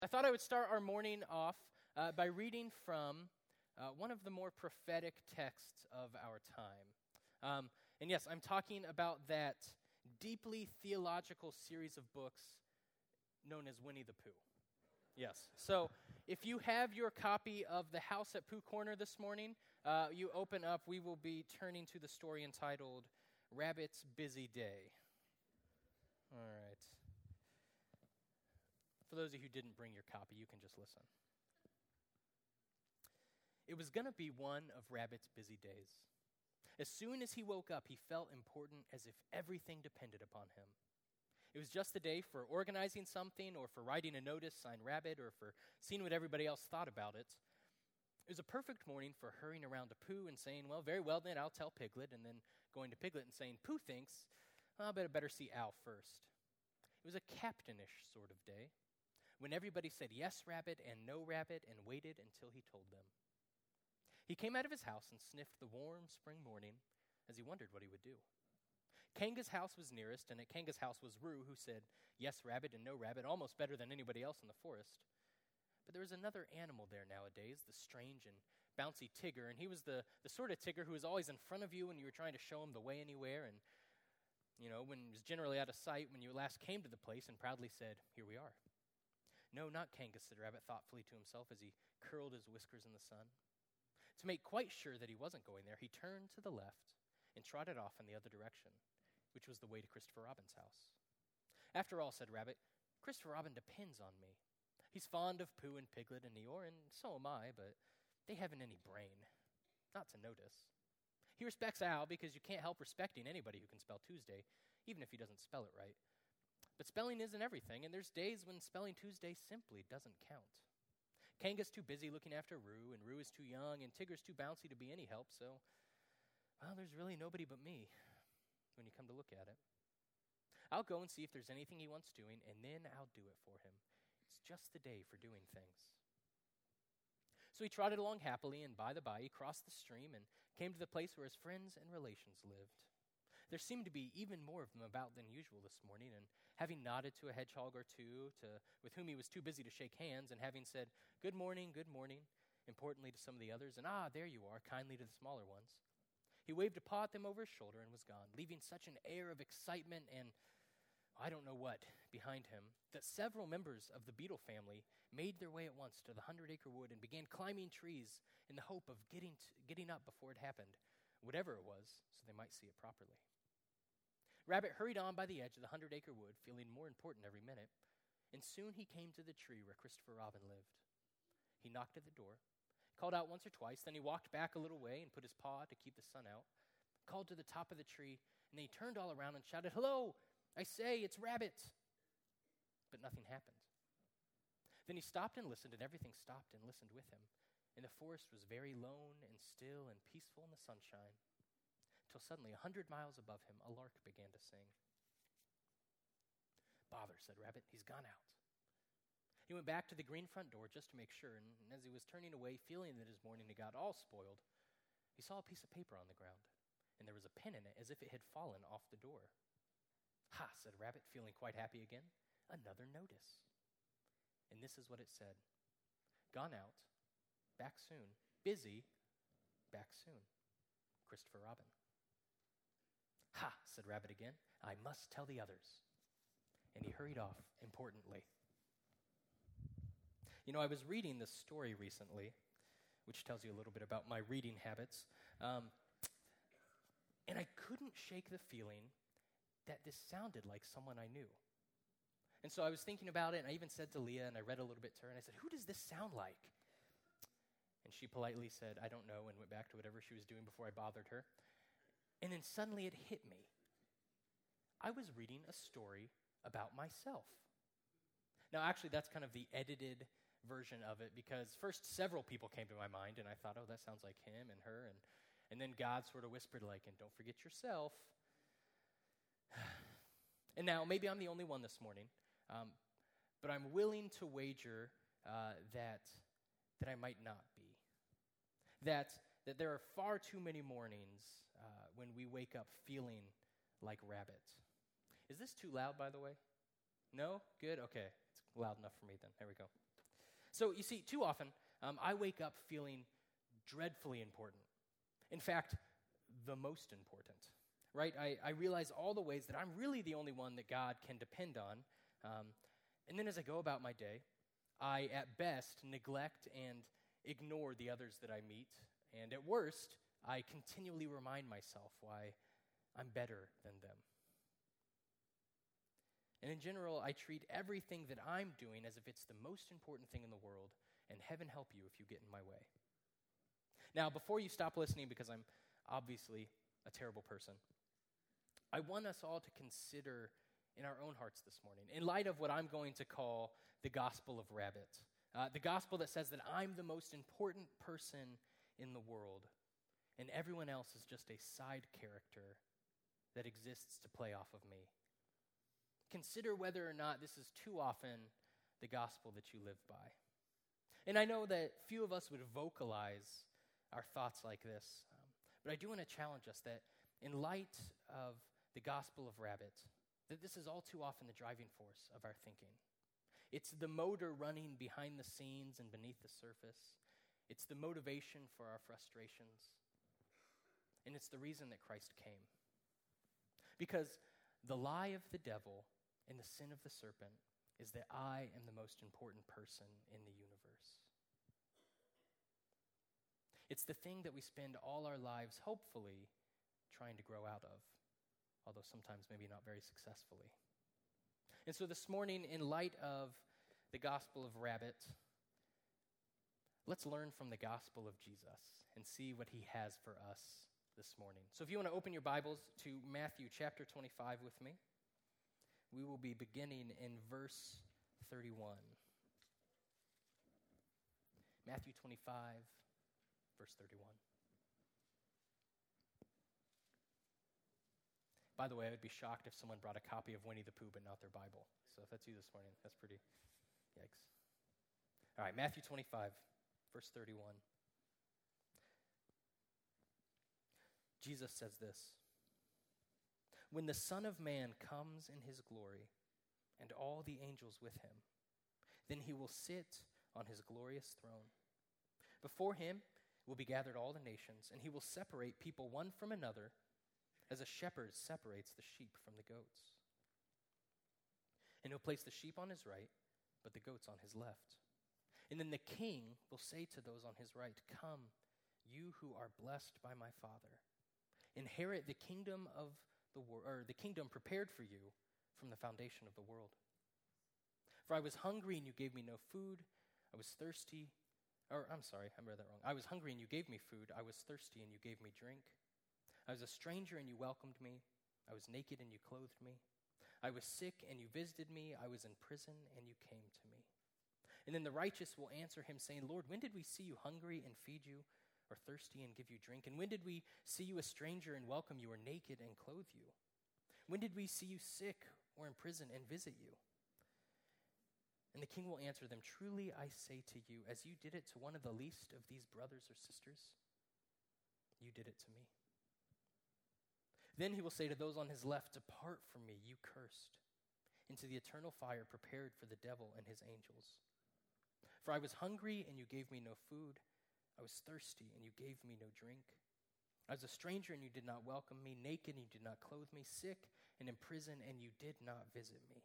I thought I would start our morning off by reading from one of the more prophetic texts of our time. And yes, I'm talking about that deeply theological series of books known as Winnie the Pooh. Yes. So if you have your copy of The House at Pooh Corner this morning, you open up, we will be turning to the story entitled Rabbit's Busy Day. All right. For those of you who didn't bring your copy, you can just listen. It was going to be one of Rabbit's busy days. As soon as he woke up, he felt important as if everything depended upon him. It was just the day for organizing something or for writing a notice signed Rabbit or for seeing what everybody else thought about it. It was a perfect morning for hurrying around to Pooh and saying, well, very well then, I'll tell Piglet, and then going to Piglet and saying, Pooh thinks, I better see Al first. It was a captainish sort of day, when everybody said yes, Rabbit, and no, Rabbit, and waited until he told them. He came out of his house and sniffed the warm spring morning as he wondered what he would do. Kanga's house was nearest, and at Kanga's house was Roo, who said yes, Rabbit, and no, Rabbit, almost better than anybody else in the forest. But there was another animal there nowadays, the strange and bouncy Tigger, and he was the sort of Tigger who was always in front of you when you were trying to show him the way anywhere, and, when he was generally out of sight when you last came to the place and proudly said, here we are. No, not Kanga, said Rabbit thoughtfully to himself as he curled his whiskers in the sun. To make quite sure that he wasn't going there, he turned to the left and trotted off in the other direction, which was the way to Christopher Robin's house. After all, said Rabbit, Christopher Robin depends on me. He's fond of Pooh and Piglet and Eeyore, and so am I, but they haven't any brain. Not to notice. He respects Al because you can't help respecting anybody who can spell Tuesday, even if he doesn't spell it right. But spelling isn't everything, and there's days when spelling Tuesday simply doesn't count. Kanga's too busy looking after Roo, and Roo is too young, and Tigger's too bouncy to be any help, so, well, there's really nobody but me when you come to look at it. I'll go and see if there's anything he wants doing, and then I'll do it for him. It's just the day for doing things. So he trotted along happily, and by the by, he crossed the stream and came to the place where his friends and relations lived. There seemed to be even more of them about than usual this morning, and having nodded to a hedgehog or two with whom he was too busy to shake hands, and having said, good morning, importantly to some of the others, and there you are, kindly to the smaller ones, he waved a paw at them over his shoulder and was gone, leaving such an air of excitement and I don't know what behind him that several members of the beetle family made their way at once to the 100-acre wood and began climbing trees in the hope of getting up before it happened, whatever it was, so they might see it properly. Rabbit hurried on by the edge of the 100-acre wood, feeling more important every minute, and soon he came to the tree where Christopher Robin lived. He knocked at the door, called out once or twice, then he walked back a little way and put his paw to keep the sun out, called to the top of the tree, and then he turned all around and shouted, hello, I say, it's Rabbit. But nothing happened. Then he stopped and listened, and everything stopped and listened with him, and the forest was very lone and still and peaceful in the sunshine, till suddenly 100 miles above him, a lark began to sing. Bother, said Rabbit, he's gone out. He went back to the green front door just to make sure, and as he was turning away, feeling that his morning had got all spoiled, he saw a piece of paper on the ground, and there was a pen in it as if it had fallen off the door. Ha, said Rabbit, feeling quite happy again, another notice. And this is what it said. Gone out, back soon, busy, back soon, Christopher Robin. Ha, said Rabbit again, I must tell the others. And he hurried off importantly. I was reading this story recently, which tells you a little bit about my reading habits, and I couldn't shake the feeling that this sounded like someone I knew. And so I was thinking about it, and I even said to Leah, and I read a little bit to her, and I said, who does this sound like? And she politely said, I don't know, and went back to whatever she was doing before I bothered her. And then suddenly it hit me. I was reading a story about myself. Now, actually, that's kind of the edited version of it, because first several people came to my mind, and I thought, oh, that sounds like him and her, and then God sort of whispered like, and don't forget yourself. And now, maybe I'm the only one this morning, but I'm willing to wager that I might not be. That there are far too many mornings when we wake up feeling like Rabbit. Is this too loud, by the way? No? Good? Okay. It's loud enough for me then. There we go. So you see, too often, I wake up feeling dreadfully important. In fact, the most important, right? I realize all the ways that I'm really the only one that God can depend on. And then as I go about my day, I, at best, neglect and ignore the others that I meet. And at worst, I continually remind myself why I'm better than them. And in general, I treat everything that I'm doing as if it's the most important thing in the world, and heaven help you if you get in my way. Now, before you stop listening, because I'm obviously a terrible person, I want us all to consider in our own hearts this morning, in light of what I'm going to call the gospel of Rabbit, the gospel that says that I'm the most important person in the world, and everyone else is just a side character that exists to play off of me. Consider whether or not this is too often the gospel that you live by. And I know that few of us would vocalize our thoughts like this, but I do want to challenge us that in light of the gospel of Rabbit, that this is all too often the driving force of our thinking. It's the motor running behind the scenes and beneath the surface. It's the motivation for our frustrations. And it's the reason that Christ came. Because the lie of the devil and the sin of the serpent is that I am the most important person in the universe. It's the thing that we spend all our lives, hopefully, trying to grow out of, although sometimes maybe not very successfully. And so this morning, in light of the gospel of Rabbit, let's learn from the gospel of Jesus and see what he has for us this morning. So if you want to open your Bibles to Matthew chapter 25 with me, we will be beginning in verse 31. Matthew 25, verse 31. By the way, I would be shocked if someone brought a copy of Winnie the Pooh but not their Bible. So if that's you this morning, that's pretty, yikes. All right, Matthew 25, verse 31. Jesus says this: "When the Son of Man comes in his glory, and all the angels with him, then he will sit on his glorious throne. Before him will be gathered all the nations, and he will separate people one from another, as a shepherd separates the sheep from the goats. And he'll place the sheep on his right, but the goats on his left. And then the king will say to those on his right, 'Come, you who are blessed by my Father, inherit the kingdom of the the kingdom prepared for you from the foundation of the world. For I was hungry and you gave me no food. I was thirsty. I read that wrong. I was hungry and you gave me food. I was thirsty and you gave me drink. I was a stranger and you welcomed me. I was naked and you clothed me. I was sick and you visited me. I was in prison and you came to me.' And then the righteous will answer him, saying, 'Lord, when did we see you hungry and feed you, or thirsty and give you drink? And when did we see you a stranger and welcome you, or naked and clothe you? When did we see you sick or in prison and visit you?' And the king will answer them, 'Truly I say to you, as you did it to one of the least of these brothers or sisters, you did it to me.' Then he will say to those on his left, 'Depart from me, you cursed, into the eternal fire prepared for the devil and his angels. For I was hungry, and you gave me no food. I was thirsty, and you gave me no drink. I was a stranger, and you did not welcome me, naked, and you did not clothe me, sick and in prison, and you did not visit me.'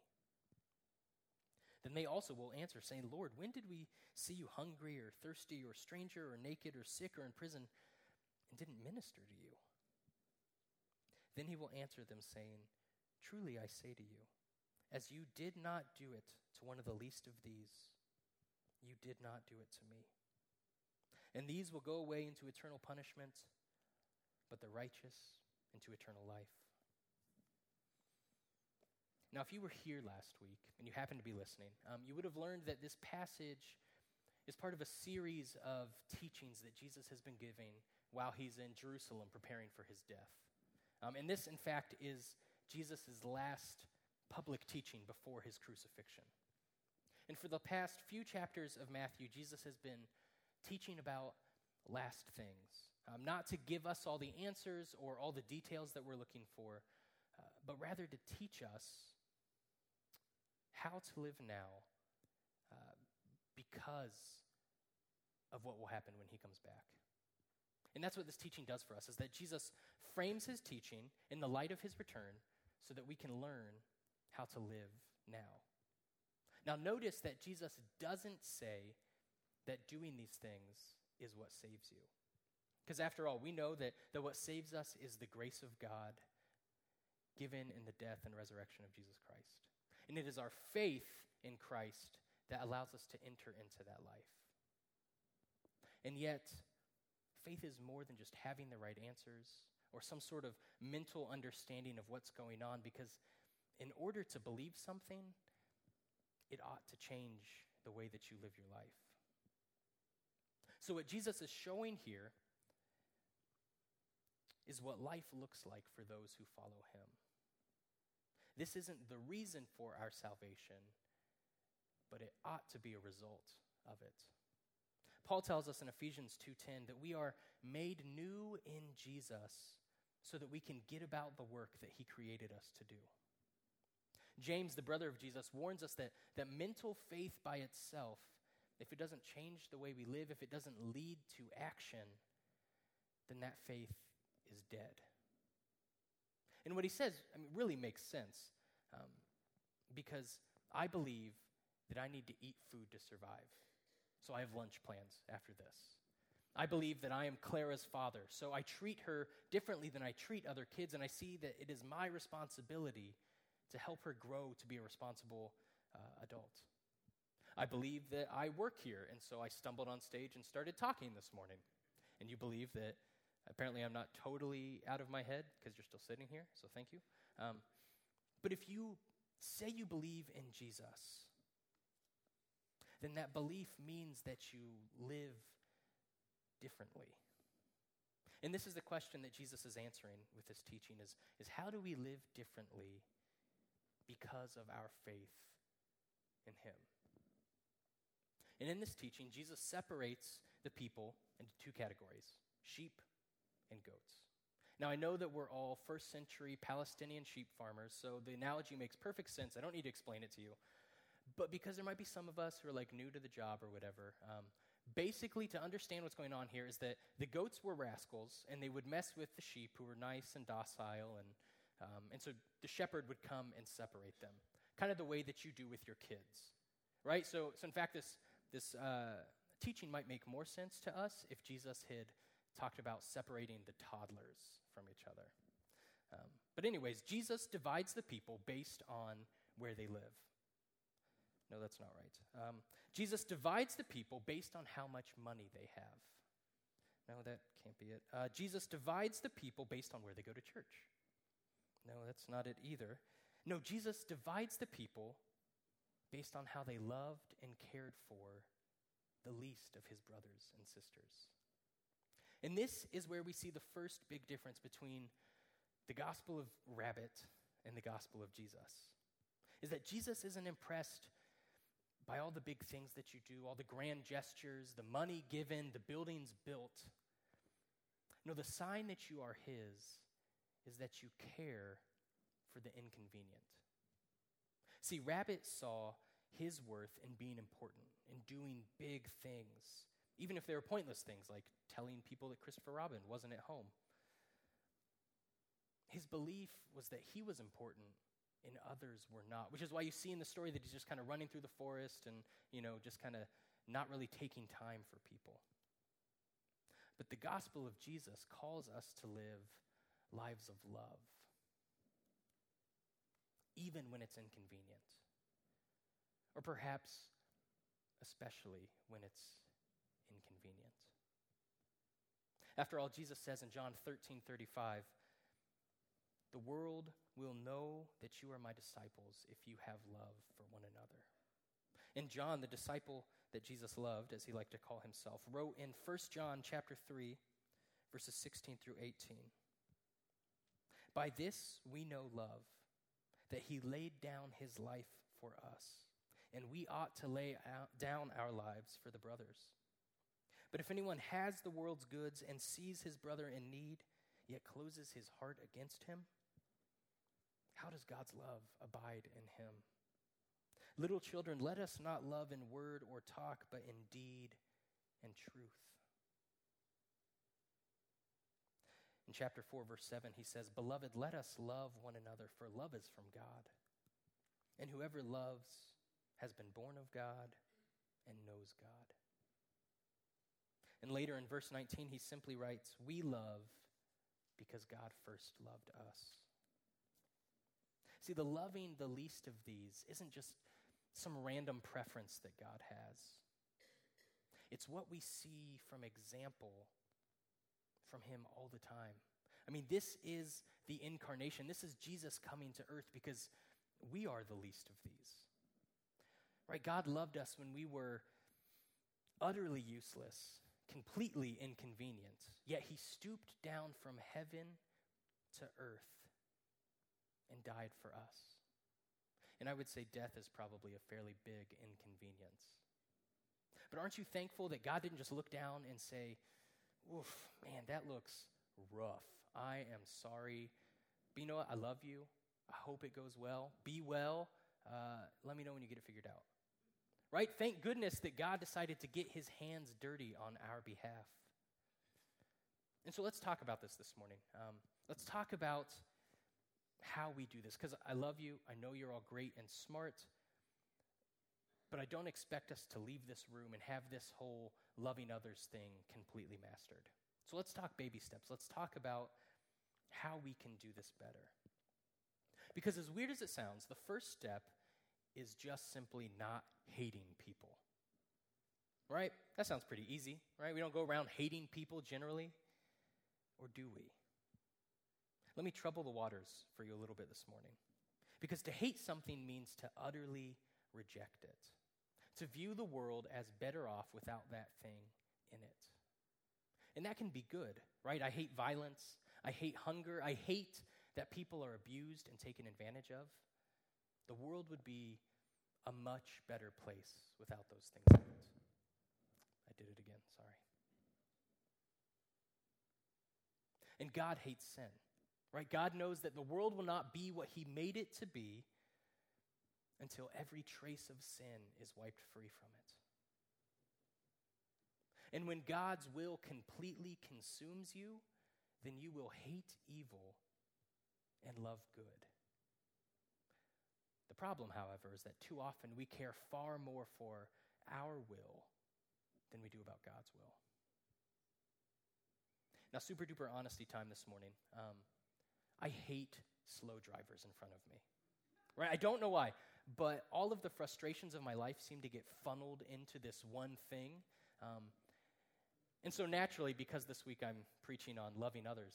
Then they also will answer, saying, 'Lord, when did we see you hungry or thirsty or stranger or naked or sick or in prison and didn't minister to you?' Then he will answer them, saying, 'Truly I say to you, as you did not do it to one of the least of these, you did not do it to me. And these will go away into eternal punishment, but the righteous into eternal life.'" Now, if you were here last week and you happened to be listening, you would have learned that this passage is part of a series of teachings that Jesus has been giving while he's in Jerusalem preparing for his death. And this, in fact, is Jesus' last public teaching before his crucifixion. And for the past few chapters of Matthew, Jesus has been teaching about last things, not to give us all the answers or all the details that we're looking for, but rather to teach us how to live now because of what will happen when he comes back. And that's what this teaching does for us, is that Jesus frames his teaching in the light of his return so that we can learn how to live now. Now notice that Jesus doesn't say that doing these things is what saves you. Because after all, we know that what saves us is the grace of God given in the death and resurrection of Jesus Christ. And it is our faith in Christ that allows us to enter into that life. And yet, faith is more than just having the right answers or some sort of mental understanding of what's going on, because in order to believe something, it ought to change the way that you live your life. So what Jesus is showing here is what life looks like for those who follow him. This isn't the reason for our salvation, but it ought to be a result of it. Paul tells us in Ephesians 2:10 that we are made new in Jesus so that we can get about the work that he created us to do. James, the brother of Jesus, warns us that mental faith by itself, if it doesn't change the way we live, if it doesn't lead to action, then that faith is dead. And what he says, really makes sense, because I believe that I need to eat food to survive. So I have lunch plans after this. I believe that I am Clara's father, so I treat her differently than I treat other kids, and I see that it is my responsibility to help her grow to be a responsible adult. I believe that I work here, and so I stumbled on stage and started talking this morning. And you believe that apparently I'm not totally out of my head because you're still sitting here, so thank you. But if you say you believe in Jesus, then that belief means that you live differently. And this is the question that Jesus is answering with this teaching is how do we live differently because of our faith in him? And in this teaching, Jesus separates the people into two categories, sheep and goats. Now, I know that we're all first century Palestinian sheep farmers, so the analogy makes perfect sense. I don't need to explain it to you. But because there might be some of us who are new to the job or whatever, basically to understand what's going on here is that the goats were rascals, and they would mess with the sheep who were nice and docile, and so the shepherd would come and separate them, kind of the way that you do with your kids, right? So in fact, this teaching might make more sense to us if Jesus had talked about separating the toddlers from each other. But anyways, Jesus divides the people based on where they live. No, that's not right. Jesus divides the people based on how much money they have. No, that can't be it. Jesus divides the people based on where they go to church. No, that's not it either. No, Jesus divides the people based on how they loved and cared for the least of his brothers and sisters. And this is where we see the first big difference between the gospel of Rabbit and the gospel of Jesus, is that Jesus isn't impressed by all the big things that you do, all the grand gestures, the money given, the buildings built. No, the sign that you are his is that you care for the inconvenient. See, Rabbit saw his worth in being important, in doing big things, even if they were pointless things like telling people that Christopher Robin wasn't at home. His belief was that he was important and others were not, which is why you see in the story that he's just kind of running through the forest and, just kind of not really taking time for people. But the gospel of Jesus calls us to live lives of love, even when it's inconvenient, or perhaps especially when it's inconvenient. After all, Jesus says in John 13:35, "The world will know that you are my disciples if you have love for one another." And John, the disciple that Jesus loved, as he liked to call himself, wrote in 1 John chapter 3, verses 16 through 18, "By this we know love, that he laid down his life for us, and we ought to lay down our lives for the brothers. But if anyone has the world's goods and sees his brother in need, yet closes his heart against him, how does God's love abide in him? Little children, let us not love in word or talk, but in deed and truth. In chapter 4, verse 7, he says, Beloved, let us love one another, for love is from God. And whoever loves has been born of God and knows God. And later in verse 19, he simply writes, We love because God first loved us. See, the loving the least of these isn't just some random preference that God has. It's what we see from example from him all the time. I mean, this is the incarnation. This is Jesus coming to earth because we are the least of these. Right? God loved us when we were utterly useless, completely inconvenient, yet he stooped down from heaven to earth and died for us. And I would say death is probably a fairly big inconvenience. But aren't you thankful that God didn't just look down and say, oof, man, that looks rough. I am sorry. But you know what? I love you. I hope it goes well. Be well. Let me know when you get it figured out. Right? Thank goodness that God decided to get his hands dirty on our behalf. And so let's talk about this morning. Let's talk about how we do this, because I love you. I know you're all great and smart, but I don't expect us to leave this room and have this whole loving others thing completely mastered. So let's talk baby steps. Let's talk about how we can do this better. Because as weird as it sounds, the first step is just simply not hating people. Right? That sounds pretty easy, right? We don't go around hating people generally, or do we? Let me trouble the waters for you a little bit this morning. Because to hate something means to utterly reject it. To view the world as better off without that thing in it. And that can be good, right? I hate violence. I hate hunger. I hate that people are abused and taken advantage of. The world would be a much better place without those things in it. I did it again, sorry. And God hates sin. Right? God knows that the world will not be what he made it to be until every trace of sin is wiped free from it. And when God's will completely consumes you, then you will hate evil and love good. The problem, however, is that too often we care far more for our will than we do about God's will. Now, super duper honesty time this morning. I hate slow drivers in front of me, right? I don't know why, but all of the frustrations of my life seem to get funneled into this one thing. And so naturally, because this week I'm preaching on loving others,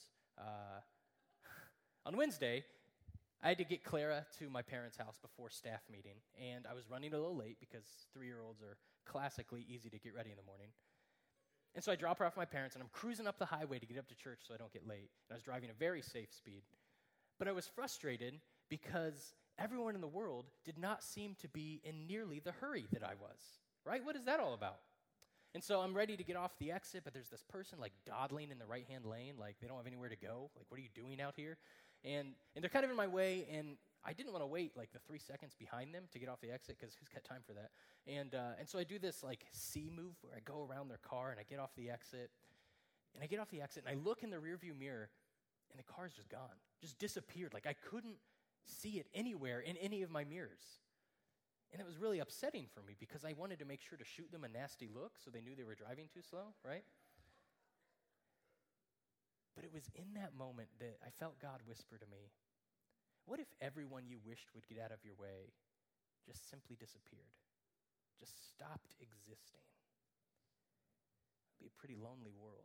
on Wednesday, I had to get Clara to my parents' house before staff meeting, and I was running a little late because 3-year-olds are classically easy to get ready in the morning. And so I drop her off at my parents, and I'm cruising up the highway to get up to church so I don't get late. And I was driving a very safe speed. But I was frustrated because everyone in the world did not seem to be in nearly the hurry that I was, right? What is that all about? And so I'm ready to get off the exit, but there's this person like dawdling in the right-hand lane, like they don't have anywhere to go. Like, what are you doing out here? And they're kind of in my way, and I didn't want to wait like the 3 seconds behind them to get off the exit because who's got time for that? And so I do this like C move where I go around their car and I get off the exit. And I get off the exit and I look in the rearview mirror and the car's just gone, just disappeared. Like I couldn't see it anywhere in any of my mirrors. And it was really upsetting for me because I wanted to make sure to shoot them a nasty look so they knew they were driving too slow, right? But it was in that moment that I felt God whisper to me, what if everyone you wished would get out of your way just simply disappeared, just stopped existing? It'd be a pretty lonely world.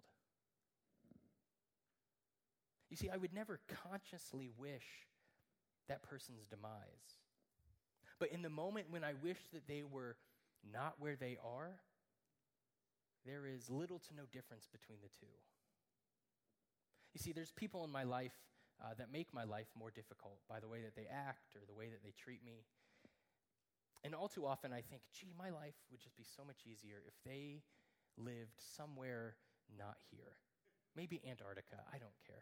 You see, I would never consciously wish that person's demise. But in the moment when I wish that they were not where they are, there is little to no difference between the two. You see, there's people in my life that make my life more difficult by the way that they act or the way that they treat me. And all too often I think, gee, my life would just be so much easier if they lived somewhere not here. Maybe Antarctica, I don't care.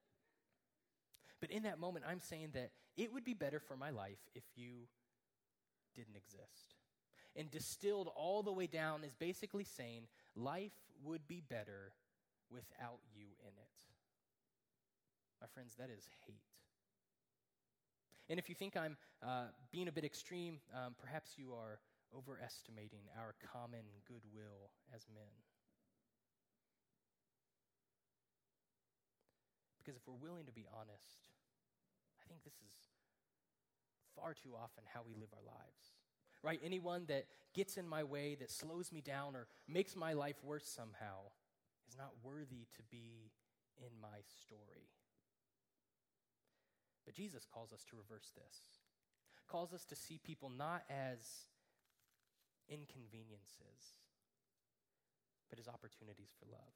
But in that moment, I'm saying that it would be better for my life if you didn't exist. And distilled all the way down is basically saying life would be better without you in it. My friends, that is hate. And if you think I'm being a bit extreme, perhaps you are overestimating our common goodwill as men. Because if we're willing to be honest, I think this is far too often how we live our lives. Right? Anyone that gets in my way, that slows me down or makes my life worse somehow is not worthy to be in my story. But Jesus calls us to reverse this. Calls us to see people not as inconveniences, but as opportunities for love.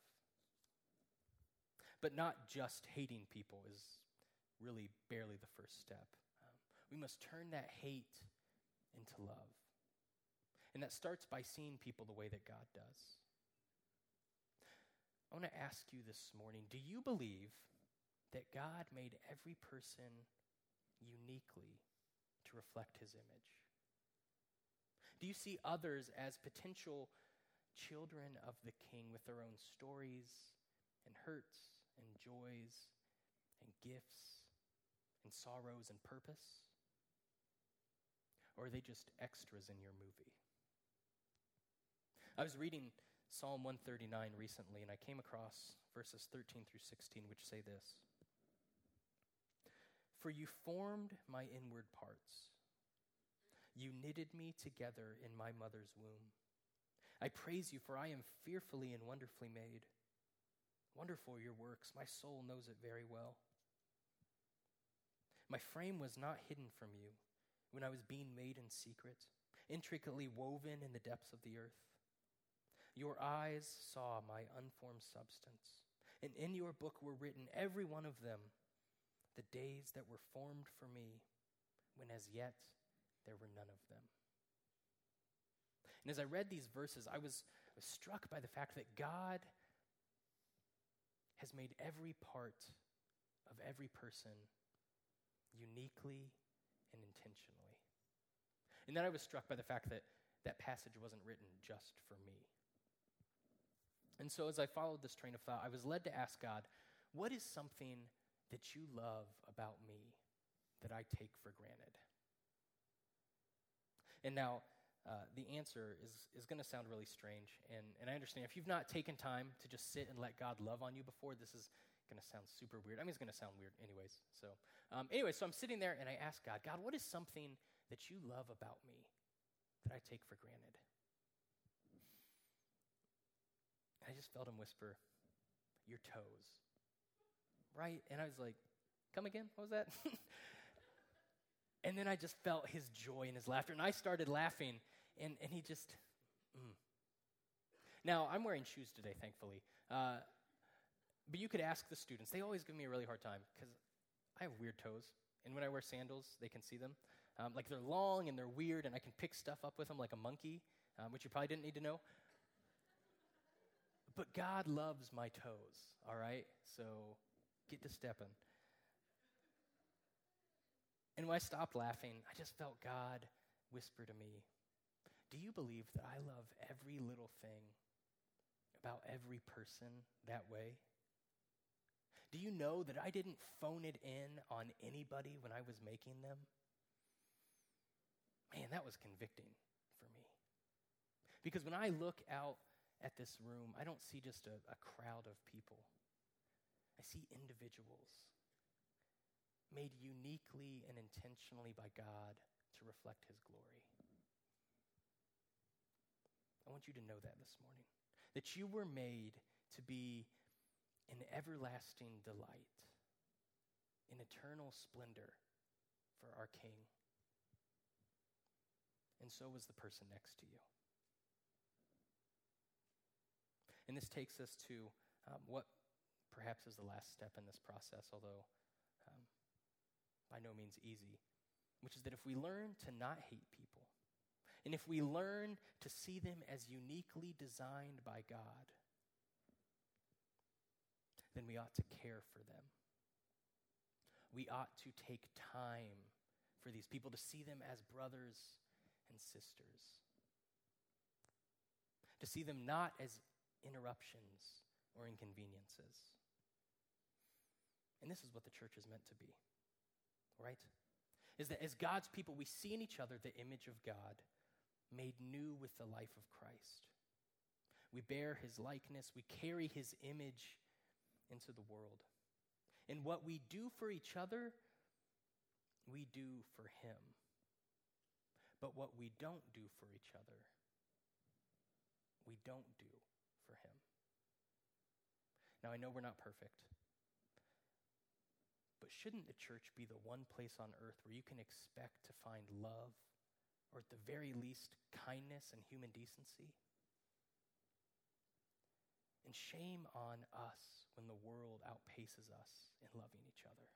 But not just hating people is really barely the first step. We must turn that hate into love. And that starts by seeing people the way that God does. I want to ask you this morning, do you believe that God made every person uniquely to reflect his image? Do you see others as potential children of the King with their own stories and hurts and joys and gifts and sorrows and purpose? Or are they just extras in your movie? I was reading Psalm 139 recently, and I came across verses 13 through 16, which say this. For you formed my inward parts. You knitted me together in my mother's womb. I praise you, for I am fearfully and wonderfully made. Wonderful are your works. My soul knows it very well. My frame was not hidden from you when I was being made in secret, intricately woven in the depths of the earth. Your eyes saw my unformed substance, and in your book were written, every one of them, the days that were formed for me, when as yet there were none of them. And as I read these verses, I was struck by the fact that God has made every part of every person uniquely and intentionally. And then I was struck by the fact that that passage wasn't written just for me. And so as I followed this train of thought, I was led to ask God, what is something that you love about me that I take for granted? And now, the answer is going to sound really strange, and I understand. If you've not taken time to just sit and let God love on you before, this is going to sound super weird. I mean, it's going to sound weird anyways. So so I'm sitting there, and I ask God, what is something that you love about me that I take for granted? And I just felt him whisper, your toes. Right? And I was like, come again? What was that? And then I just felt his joy and his laughter. And I started laughing, and he just, Now, I'm wearing shoes today, thankfully. But you could ask the students. They always give me a really hard time because I have weird toes. And when I wear sandals, they can see them. Like they're long and they're weird, and I can pick stuff up with them like a monkey, which you probably didn't need to know. But God loves my toes, all right? So get to stepping. And when I stopped laughing, I just felt God whisper to me, do you believe that I love every little thing about every person that way? Do you know that I didn't phone it in on anybody when I was making them? Man, that was convicting for me. Because when I look out at this room, I don't see just a crowd of people. I see individuals made uniquely and intentionally by God to reflect his glory. I want you to know that this morning, that you were made to be an everlasting delight, an eternal splendor for our King. And so was the person next to you. And this takes us to what perhaps is the last step in this process, although by no means easy, which is that if we learn to not hate people, and if we learn to see them as uniquely designed by God, then we ought to care for them. We ought to take time for these people, to see them as brothers and and sisters. To see them not as interruptions or inconveniences. And this is what the church is meant to be, right? Is that as God's people, we see in each other the image of God made new with the life of Christ. We bear his likeness. We carry his image into the world. And what we do for each other, we do for him. But what we don't do for each other, we don't do for him. Now, I know we're not perfect, but shouldn't the church be the one place on earth where you can expect to find love, or at the very least, kindness and human decency? And shame on us when the world outpaces us in loving each other.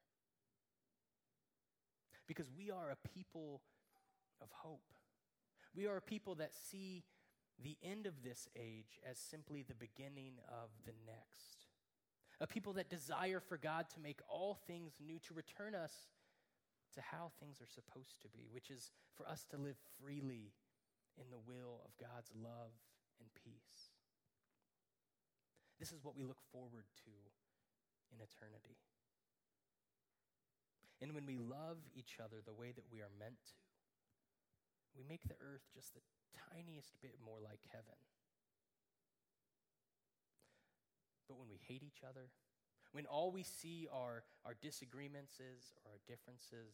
Because we are a people of hope. We are a people that see the end of this age as simply the beginning of the next. A people that desire for God to make all things new, to return us to how things are supposed to be, which is for us to live freely in the will of God's love and peace. This is what we look forward to in eternity. And when we love each other the way that we are meant to, we make the earth just the tiniest bit more like heaven. But when we hate each other, when all we see are our disagreements or our differences,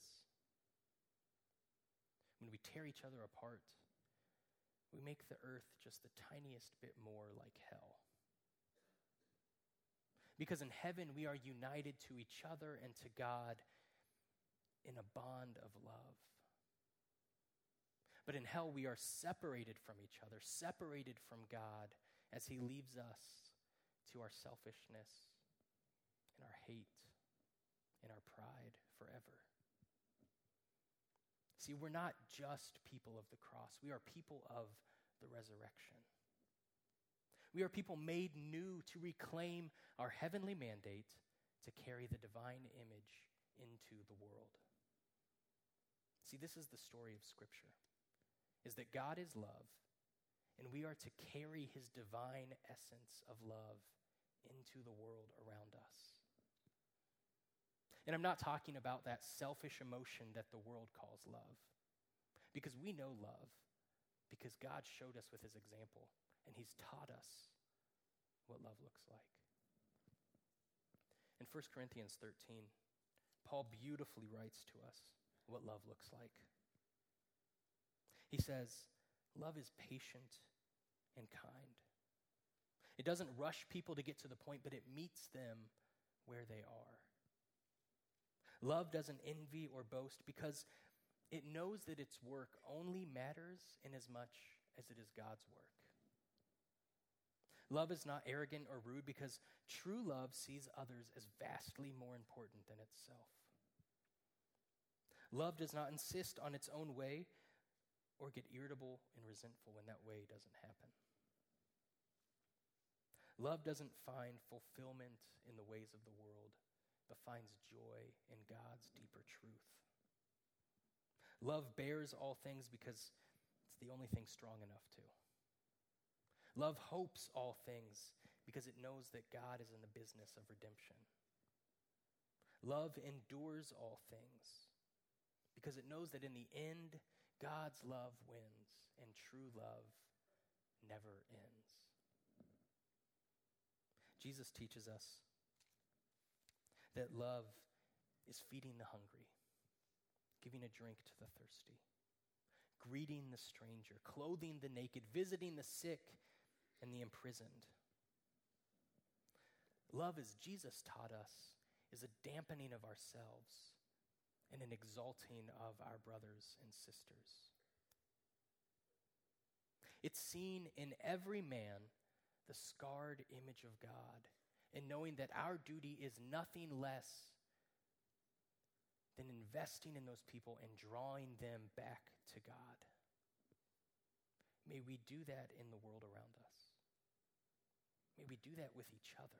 when we tear each other apart, we make the earth just the tiniest bit more like hell. Because in heaven, we are united to each other and to God in a bond of love. But in hell, we are separated from each other, separated from God as he leaves us to our selfishness and our hate and our pride forever. See, we're not just people of the cross. We are people of the resurrection. We are people made new to reclaim our heavenly mandate to carry the divine image into the world. See, this is the story of Scripture, is that God is love, and we are to carry his divine essence of love into the world around us. And I'm not talking about that selfish emotion that the world calls love, because we know love, because God showed us with his example, and he's taught us what love looks like. In 1 Corinthians 13, Paul beautifully writes to us what love looks like. He says, love is patient and kind. It doesn't rush people to get to the point, but it meets them where they are. Love doesn't envy or boast because it knows that its work only matters in as much as it is God's work. Love is not arrogant or rude because true love sees others as vastly more important than itself. Love does not insist on its own way or get irritable and resentful when that way doesn't happen. Love doesn't find fulfillment in the ways of the world, but finds joy in God's deeper truth. Love bears all things because it's the only thing strong enough to. Love hopes all things because it knows that God is in the business of redemption. Love endures all things because it knows that in the end, God's love wins and true love never ends. Jesus teaches us that love is feeding the hungry, giving a drink to the thirsty, greeting the stranger, clothing the naked, visiting the sick and the imprisoned. Love, as Jesus taught us, is a dampening of ourselves and an exalting of our brothers and sisters. It's seen in every man the scarred image of God, and knowing that our duty is nothing less than investing in those people and drawing them back to God. May we do that in the world around us. May we do that with each other.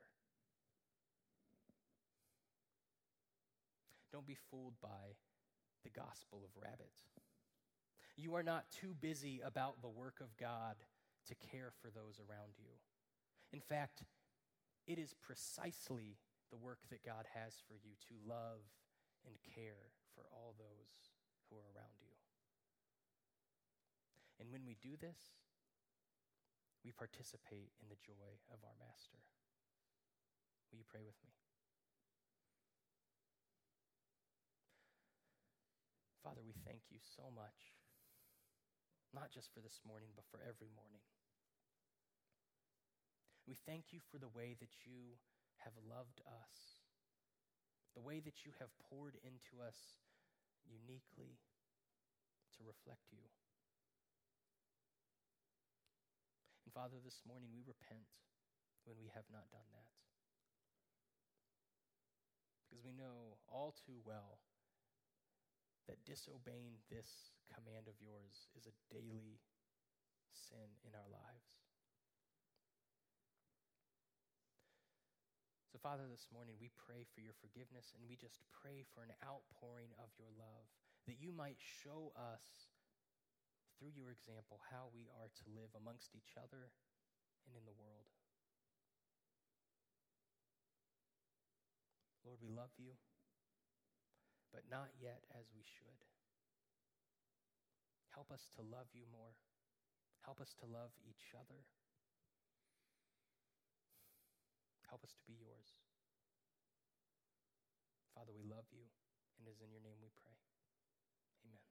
Don't be fooled by the gospel of rabbit. You are not too busy about the work of God to care for those around you. In fact, it is precisely the work that God has for you to love and care for all those who are around you. And when we do this, we participate in the joy of our Master. Will you pray with me? Father, we thank you so much, not just for this morning, but for every morning. We thank you for the way that you have loved us, the way that you have poured into us uniquely to reflect you. And Father, this morning we repent when we have not done that, because we know all too well that disobeying this command of yours is a daily sin in our lives. So, Father, this morning we pray for your forgiveness, and we just pray for an outpouring of your love, that you might show us through your example how we are to live amongst each other and in the world. Lord, we love you, but not yet as we should. Help us to love you more. Help us to love each other. Help us to be yours. Father, we love you, and it is in your name we pray. Amen.